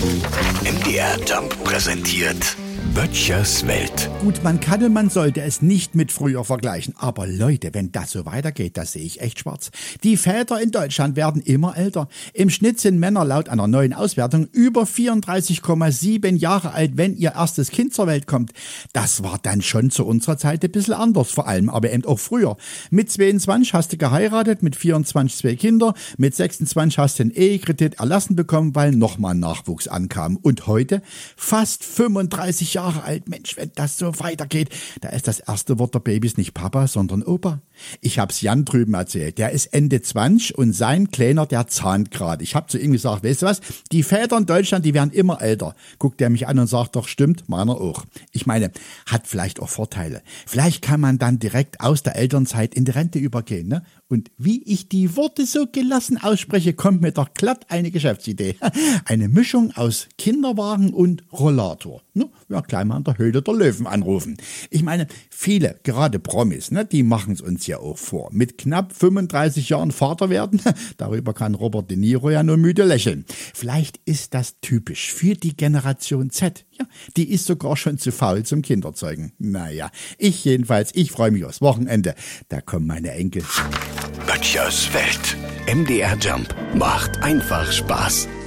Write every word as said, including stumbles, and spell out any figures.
M D R Jump präsentiert Böttchers Welt. Gut, man kann und man sollte es nicht mit früher vergleichen. Aber Leute, wenn das so weitergeht, das sehe ich echt schwarz. Die Väter in Deutschland werden immer älter. Im Schnitt sind Männer laut einer neuen Auswertung über vierunddreißig Komma sieben Jahre alt, wenn ihr erstes Kind zur Welt kommt. Das war dann schon zu unserer Zeit ein bisschen anders, vor allem aber eben auch früher. Mit zweiundzwanzig hast du geheiratet, mit vierundzwanzig zwei Kinder, mit sechsundzwanzig hast du einen Ehekredit erlassen bekommen, weil nochmal Nachwuchs ankam. Und heute fast fünfunddreißig Jahre alt. Mensch, wenn das so weitergeht, da ist das erste Wort der Babys nicht Papa, sondern Opa. Ich hab's Jan drüben erzählt. Der ist Ende zwanzig und sein Kleiner, der zahnt gerade. Ich hab zu ihm gesagt, weißt du was, die Väter in Deutschland, die werden immer älter. Guckt er mich an und sagt, doch stimmt, meiner auch. Ich meine, hat vielleicht auch Vorteile. Vielleicht kann man dann direkt aus der Elternzeit in die Rente übergehen, ne? Und wie ich die Worte so gelassen ausspreche, kommt mir doch glatt eine Geschäftsidee. Eine Mischung aus Kinderwagen und Rollator. Ne? Ja, gleich mal an der Höhle der Löwen anrufen. Ich meine, viele, gerade Promis, ne, die machen es uns ja auch vor. Mit knapp fünfunddreißig Jahren Vater werden, darüber kann Robert De Niro ja nur müde lächeln. Vielleicht ist das typisch für die Generation Z. Ja, die ist sogar schon zu faul zum Kinderzeugen. Naja, ich jedenfalls, ich freue mich aufs Wochenende. Da kommen meine Enkel. Böttchers Welt. M D R Jump macht einfach Spaß.